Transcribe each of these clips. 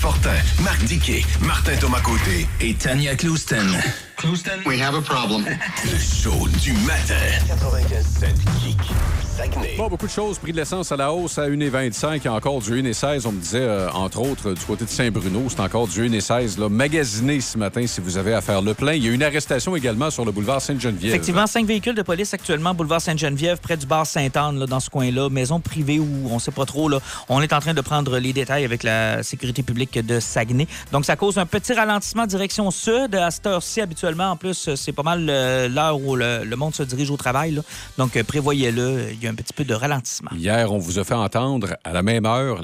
Fortin, Marc Diquet, Martin Thomas-Côté et Tania Clouston. Clouston, we have a problem. Le show du matin. 95.7 Kick. Bon, beaucoup de choses. Prix de l'essence à la hausse à 1,25. Il y a encore du 1,16. On me disait, entre autres, du côté de Saint-Bruno, c'est encore du 1,16. Là. Magasinez ce matin si vous avez à faire le plein. Il y a une arrestation également sur le boulevard Sainte-Geneviève. Effectivement, 5 véhicules de police actuellement, boulevard Sainte-Geneviève, près du bar Sainte-Anne, là, dans ce coin-là. Maison privée où on ne sait pas trop. Là. On est en train de prendre les détails avec la sécurité publique de Saguenay. Donc, ça cause un petit ralentissement direction sud. À cette heure-ci, habituellement, en plus, c'est pas mal l'heure où le monde se dirige au travail. Là. Donc, prévoyez-le. Il y a un petit peu de ralentissement. Hier, on vous a fait entendre à la même heure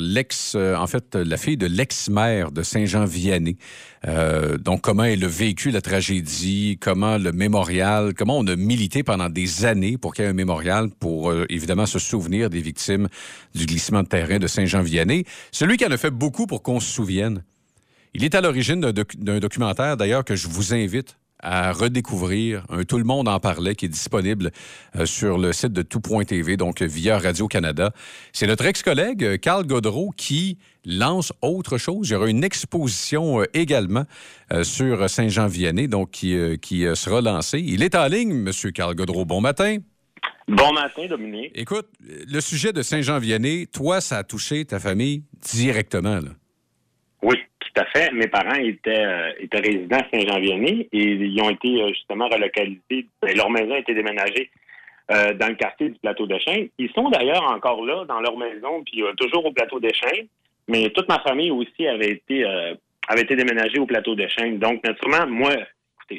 la fille de l'ex-maire de Saint-Jean-Vianney. Donc, comment elle a vécu la tragédie, comment le mémorial, comment on a milité pendant des années pour qu'il y ait un mémorial pour, évidemment, se souvenir des victimes du glissement de terrain de Saint-Jean-Vianney. Celui qui en a fait beaucoup pour qu'on se souvienne. Il est à l'origine d'un documentaire, d'ailleurs, que je vous invite à redécouvrir. Tout le monde en parlait, qui est disponible sur le site de tout.tv, donc via Radio-Canada. C'est notre ex-collègue, Carl Godreau, qui lance autre chose. Il y aura une exposition également sur Saint-Jean-Vianney, donc qui sera lancée. Il est en ligne, M. Carl Godreau. Bon matin. Bon matin, Dominique. Écoute, le sujet de Saint-Jean-Vianney, toi, ça a touché ta famille directement, là. Oui, tout à fait. Mes parents étaient résidents à Saint-Jean-Vianney et ils ont été justement relocalisés. Leur maison a été déménagée dans le quartier du Plateau des Chênes. Ils sont d'ailleurs encore là, dans leur maison, puis toujours au Plateau des Chênes. Mais toute ma famille aussi avait été déménagée au Plateau des Chênes. Donc, naturellement, moi, écoutez,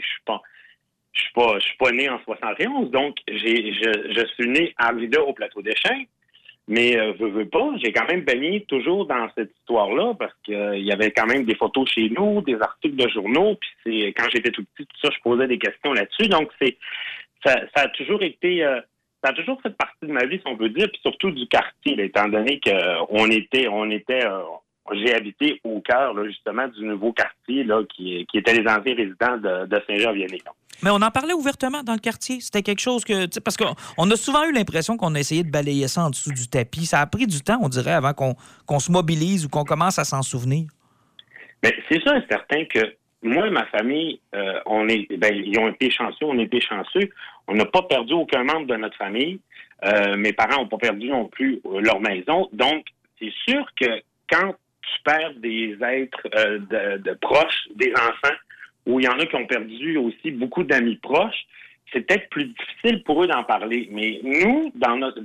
je suis pas né en 71, donc je suis né à Arvida au Plateau des Chênes. Mais veux pas, j'ai quand même baigné toujours dans cette histoire-là parce qu'il y avait quand même des photos chez nous, des articles de journaux, puis c'est quand j'étais tout petit, tout ça, je posais des questions là-dessus. Donc ça a toujours été ça a toujours fait partie de ma vie, si on peut dire, puis surtout du quartier, là, étant donné que j'ai habité au cœur, là, justement, du nouveau quartier là, qui était les anciens résidents de Saint-Jean-Vianney. Mais on en parlait ouvertement dans le quartier. C'était quelque chose que... Parce qu'on a souvent eu l'impression qu'on a essayé de balayer ça en dessous du tapis. Ça a pris du temps, on dirait, avant qu'on se mobilise ou qu'on commence à s'en souvenir. Bien, c'est ça, certain que moi et ma famille, ils ont été chanceux, on a été chanceux. On n'a pas perdu aucun membre de notre famille. Mes parents n'ont pas perdu non plus leur maison. Donc, c'est sûr que quand tu perds des êtres de proches, des enfants, où il y en a qui ont perdu aussi beaucoup d'amis proches, c'est peut-être plus difficile pour eux d'en parler. Mais nous, dans notre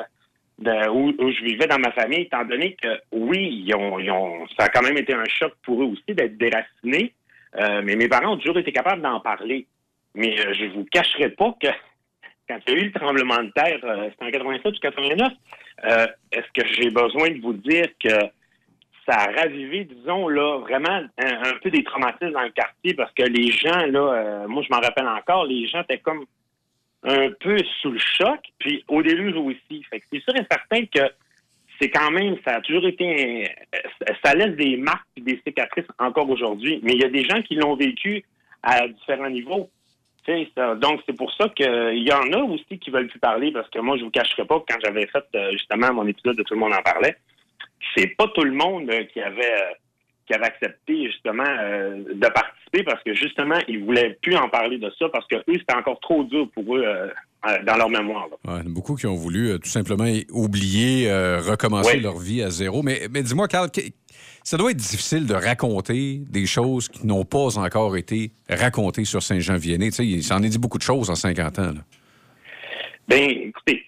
où je vivais dans ma famille, étant donné que, oui, ça a quand même été un choc pour eux aussi d'être déracinés, mais mes parents ont toujours été capables d'en parler. Mais je vous cacherai pas que quand il y a eu le tremblement de terre, c'était en 87 ou 89, est-ce que j'ai besoin de vous dire que ça a ravivé, disons, là, vraiment un peu des traumatismes dans le quartier parce que les gens, là, moi, je m'en rappelle encore, les gens étaient comme un peu sous le choc, puis au déluge aussi. Fait que c'est sûr et certain que c'est quand même, ça a toujours été, ça laisse des marques et des cicatrices encore aujourd'hui. Mais il y a des gens qui l'ont vécu à différents niveaux. Donc, c'est pour ça qu'il y en a aussi qui veulent plus parler parce que moi, je vous cacherai pas que quand j'avais fait justement mon épisode de Tout le monde en parlait, c'est pas tout le monde qui avait accepté justement de participer parce que justement ils voulaient plus en parler de ça parce que eux c'était encore trop dur pour eux dans leur mémoire. Ouais, il y en a beaucoup qui ont voulu tout simplement oublier, recommencer leur vie à zéro. Mais dis-moi, Carl, ça doit être difficile de raconter des choses qui n'ont pas encore été racontées sur Saint-Jean-Vianney. Tu sais, il s'en est dit beaucoup de choses en 50 ans. Là. Bien, écoutez,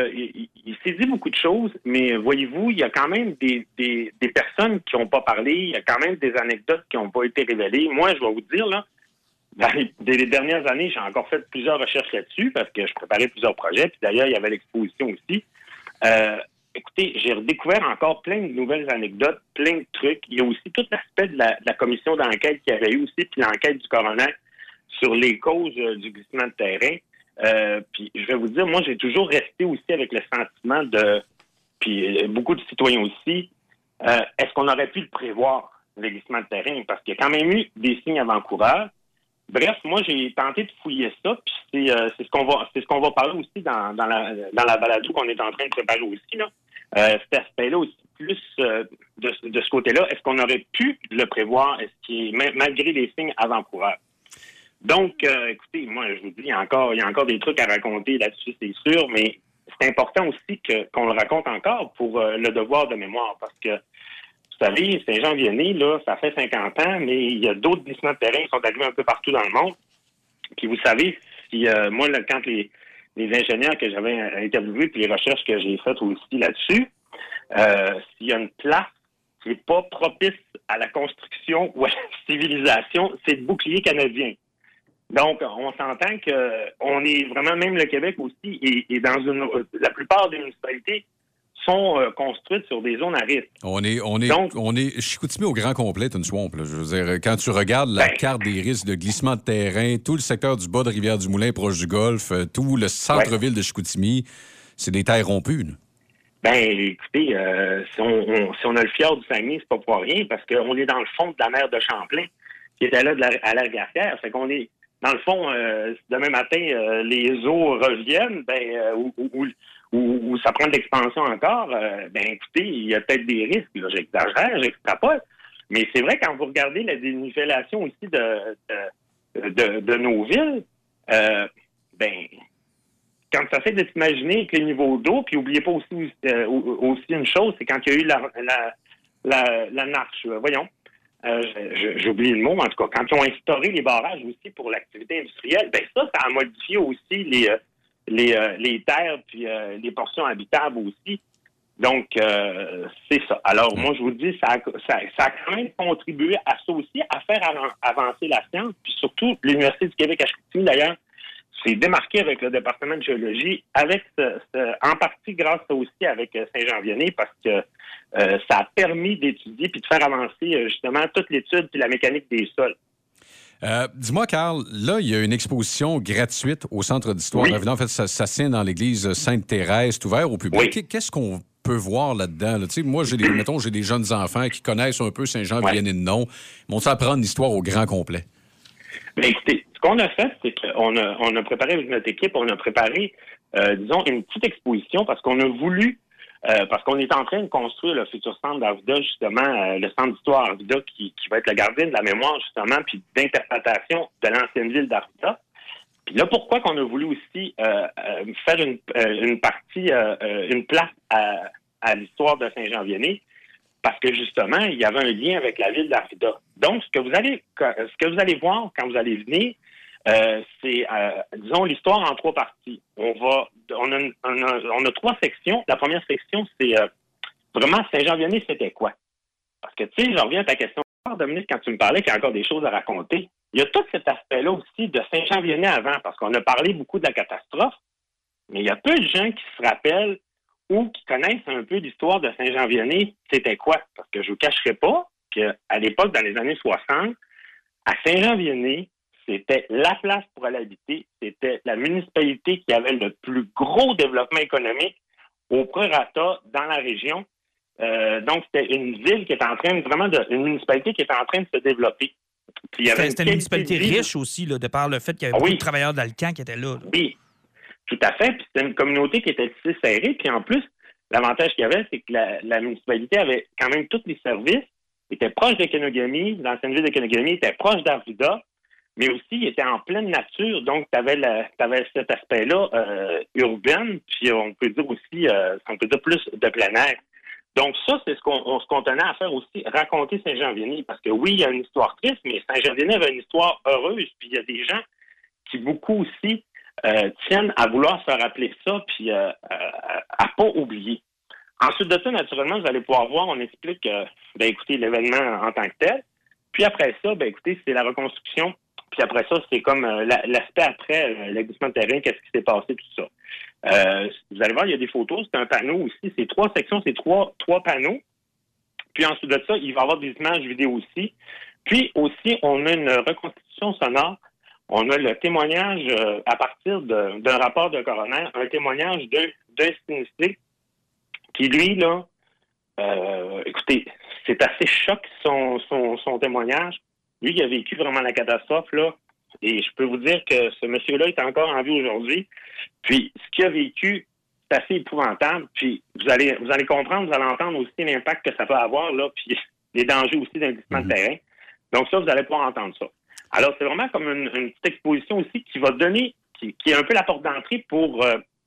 il s'est dit beaucoup de choses, mais voyez-vous, il y a quand même des personnes qui n'ont pas parlé, il y a quand même des anecdotes qui n'ont pas été révélées. Moi, je vais vous dire, là, dans les dernières années, j'ai encore fait plusieurs recherches là-dessus parce que je préparais plusieurs projets, puis d'ailleurs, il y avait l'exposition aussi. Écoutez, j'ai redécouvert encore plein de nouvelles anecdotes, plein de trucs. Il y a aussi tout l'aspect de la commission d'enquête qu'il y avait eu aussi, puis l'enquête du coroner sur les causes du glissement de terrain. Puis je vais vous dire, moi, j'ai toujours resté aussi avec le sentiment puis beaucoup de citoyens aussi, est-ce qu'on aurait pu le prévoir, le glissement de terrain? Parce qu'il y a quand même eu des signes avant-coureurs. Bref, moi, j'ai tenté de fouiller ça, puis c'est ce qu'on va parler aussi dans la balado qu'on est en train de préparer aussi, là. cet aspect-là aussi plus de ce côté-là, est-ce qu'on aurait pu le prévoir, malgré les signes avant-coureurs? Donc, écoutez, moi, je vous dis, il y a encore des trucs à raconter là-dessus, c'est sûr, mais c'est important aussi qu'on le raconte encore pour le devoir de mémoire, parce que, vous savez, Saint-Jean-Vianney, là, ça fait 50 ans, mais il y a d'autres glissements de terrain qui sont arrivés un peu partout dans le monde. Puis vous savez, si moi, là, quand les ingénieurs que j'avais interviewés, puis les recherches que j'ai faites aussi là-dessus, s'il y a une place qui n'est pas propice à la construction ou à la civilisation, c'est le bouclier canadien. Donc, on s'entend qu'on est vraiment, même le Québec aussi, et dans la plupart des municipalités sont construites sur des zones à risque. On est Chicoutimi au grand complet, une swamp. Là. Je veux dire, quand tu regardes la carte des risques de glissement de terrain, tout le secteur du bas de Rivière-du-Moulin proche du Golfe, tout le centre-ville de Chicoutimi, c'est des terres rompues. Là. Ben, écoutez, si on a le fjord du Saguenay, c'est pas pour rien, parce qu'on est dans le fond de la mer de Champlain, qui était là à l'Argatière. Fait qu'on est, dans le fond, demain matin, les eaux reviennent, ou ça prend de l'expansion encore, ben écoutez, il y a peut-être des risques. Là, j'exagère, j'extrapole. Mais c'est vrai, quand vous regardez la dénivellation aussi de nos villes, quand ça fait de s'imaginer que les niveaux d'eau, puis n'oubliez pas aussi une chose, c'est quand il y a eu la marche, j'ai oublié le mot, en tout cas, quand ils ont instauré les barrages aussi pour l'activité industrielle, ben ça a modifié aussi les terres puis les portions habitables aussi. Donc, c'est ça. Alors, moi, je vous dis, ça a quand même contribué à ça aussi, à faire avancer la science, puis surtout, l'Université du Québec à Chicoutimi, d'ailleurs, s'est démarqué avec le département de géologie, en partie grâce aussi avec Saint-Jean-Vianney, parce que ça a permis d'étudier puis de faire avancer justement toute l'étude puis la mécanique des sols. Dis-moi, Carl, là, il y a une exposition gratuite au Centre d'histoire. Oui. En fait, ça se tient dans l'église Sainte-Thérèse, c'est ouvert au public. Oui. Qu'est-ce qu'on peut voir là-dedans? Là? Moi, j'ai des jeunes enfants qui connaissent un peu Saint-Jean-Vianney de nom. Ils vont apprendre l'histoire au grand complet. Bien, écoutez, ce qu'on a fait, c'est qu'on a préparé avec notre équipe, on a préparé, disons, une petite exposition parce qu'on a voulu, parce qu'on est en train de construire le futur centre d'Arvida, justement, le centre d'histoire Arvida qui va être le gardien de la mémoire, justement, puis d'interprétation de l'ancienne ville d'Arvida. Puis là, pourquoi qu'on a voulu aussi faire une place à l'histoire de Saint-Jean-Vianney? Parce que, justement, il y avait un lien avec la ville d'Arvida. Donc, ce que vous allez voir quand vous allez venir, c'est, disons, l'histoire en 3 parties. On a 3 sections. La première section, c'est vraiment Saint-Jean-Vianney, c'était quoi? Parce que, tu sais, je reviens à ta question, Dominique, quand tu me parlais qu'il y a encore des choses à raconter. Il y a tout cet aspect-là aussi de Saint-Jean-Vianney avant, parce qu'on a parlé beaucoup de la catastrophe, mais il y a peu de gens qui se rappellent ou qui connaissent un peu l'histoire de Saint-Jean-Vianney, c'était quoi? Parce que je ne vous cacherai pas qu'à l'époque, dans les années 60, à Saint-Jean-Vianney, c'était la place pour aller habiter. C'était la municipalité qui avait le plus gros développement économique au prorata dans la région. Donc, c'était une ville qui était en train une municipalité qui était en train de se développer. Puis, c'était une municipalité riche aussi, là, de par le fait qu'il y avait beaucoup de travailleurs d'Alcan qui étaient là. Oui, tout à fait. Puis c'était une communauté qui était assez serrée. Puis en plus, l'avantage qu'il y avait, c'est que la municipalité avait quand même tous les services, était proche de Kenogami, l'ancienne ville de Kenogami était proche d'Arvida, mais aussi il était en pleine nature. Donc, tu avais cet aspect-là urbain, puis on peut dire aussi, plus de plein air. Donc ça, c'est ce qu'on tenait à faire aussi, raconter Saint-Jean-Vianney. Parce que oui, il y a une histoire triste, mais Saint-Jean-Vianney avait une histoire heureuse. Puis il y a des gens qui beaucoup aussi tiennent à vouloir se rappeler ça, puis à pas oublier. Ensuite de ça, naturellement, vous allez pouvoir voir, on explique, écoutez, l'événement en tant que tel. Puis après ça, écoutez, c'est la reconstruction. Puis après ça, c'est comme l'aspect après, l'aglissement de terrain, qu'est-ce qui s'est passé, tout ça. Vous allez voir, il y a des photos, c'est un panneau aussi. C'est 3 sections, c'est trois panneaux. Puis ensuite de ça, il va y avoir des images vidéo aussi. Puis aussi, on a une reconstitution sonore. On a le témoignage à partir d'un rapport de coroner, un témoignage d'un sinistré qui, lui, là, écoutez, c'est assez choc son témoignage. Lui, il a vécu vraiment la catastrophe, là, et je peux vous dire que ce monsieur-là est encore en vie aujourd'hui. Puis, ce qu'il a vécu, c'est assez épouvantable. Puis vous allez comprendre, vous allez entendre aussi l'impact que ça peut avoir, là, puis les dangers aussi d'un glissement de terrain. Donc ça, vous allez pouvoir entendre ça. Alors, c'est vraiment comme une petite exposition aussi qui va donner, qui est un peu la porte d'entrée pour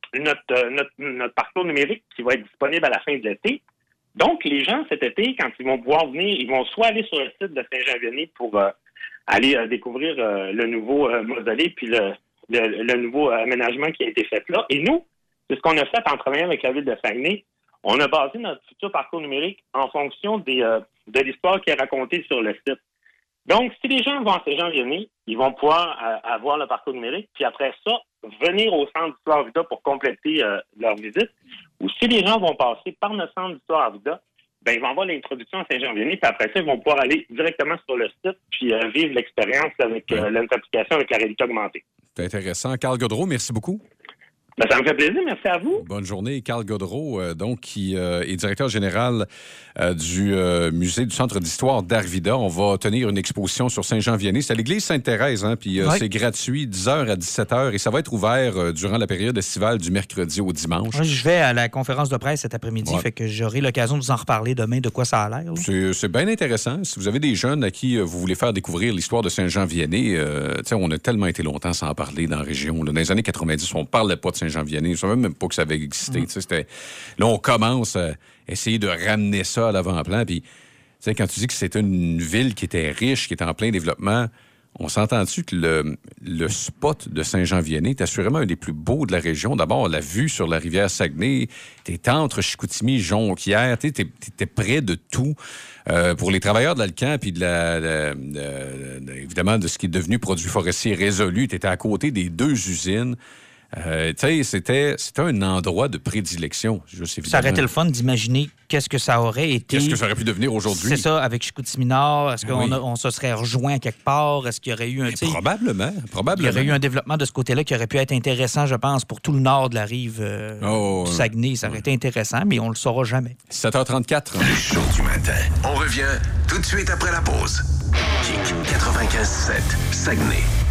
notre parcours numérique qui va être disponible à la fin de l'été. Donc, les gens, cet été, quand ils vont pouvoir venir, ils vont soit aller sur le site de Saint-Jean-Vianney pour aller découvrir le nouveau mausolée puis le nouveau aménagement qui a été fait là. Et nous, c'est ce qu'on a fait en travaillant avec la Ville de Saguenay. On a basé notre futur parcours numérique en fonction de l'histoire qui est racontée sur le site. Donc, si les gens vont à Saint-Jean-Vianney, ils vont pouvoir avoir le parcours numérique, puis après ça, venir au Centre d'histoire Arvida pour compléter leur visite. Ou si les gens vont passer par notre Centre d'histoire Arvida, ben ils vont avoir l'introduction à Saint-Jean-Vianney, puis après ça, ils vont pouvoir aller directement sur le site, puis vivre l'expérience avec notre application avec la réalité augmentée. C'est intéressant. Carl Godreau, merci beaucoup. Ben, ça me fait plaisir, merci à vous. Bonne journée. Carl Godreau, qui est directeur général du musée du Centre d'histoire d'Arvida. On va tenir une exposition sur Saint-Jean-Vianney. C'est à l'église Sainte-Thérèse, hein, puis c'est gratuit, 10h à 17h, et ça va être ouvert durant la période estivale du mercredi au dimanche. Moi, je vais à la conférence de presse cet après-midi, fait que j'aurai l'occasion de vous en reparler demain de quoi ça a l'air. C'est bien intéressant. Si vous avez des jeunes à qui vous voulez faire découvrir l'histoire de Saint-Jean-Vianney, on a tellement été longtemps sans en parler dans la région. Là. Dans les années 90, on ne parlait pas de Saint-Jean-Vianney. Je ne savais même pas que ça avait existé. Là, on commence à essayer de ramener ça à l'avant-plan. Puis, quand tu dis que c'était une ville qui était riche, qui était en plein développement, on s'entend-tu que le spot de Saint-Jean-Vianney est assurément un des plus beaux de la région? D'abord, la vue sur la rivière Saguenay, t'es entre Chicoutimi et Jonquière, t'es près de tout. Pour les travailleurs de l'Alcan, puis évidemment de ce qui est devenu produit forestier résolu, t'étais à côté des 2 usines. C'était un endroit de prédilection. Ça aurait été le fun d'imaginer qu'est-ce que ça aurait été. Qu'est-ce que ça aurait pu devenir aujourd'hui? C'est ça, avec Chicoutimi Nord. Est-ce qu'on se serait rejoint quelque part? Est-ce qu'il y aurait eu Probablement. Il y aurait eu un développement de ce côté-là qui aurait pu être intéressant, je pense, pour tout le nord de la rive du Saguenay. Ça aurait été intéressant, mais on ne le saura jamais. 7h34. Le show du matin. On revient tout de suite après la pause. Kick 95.7, Saguenay.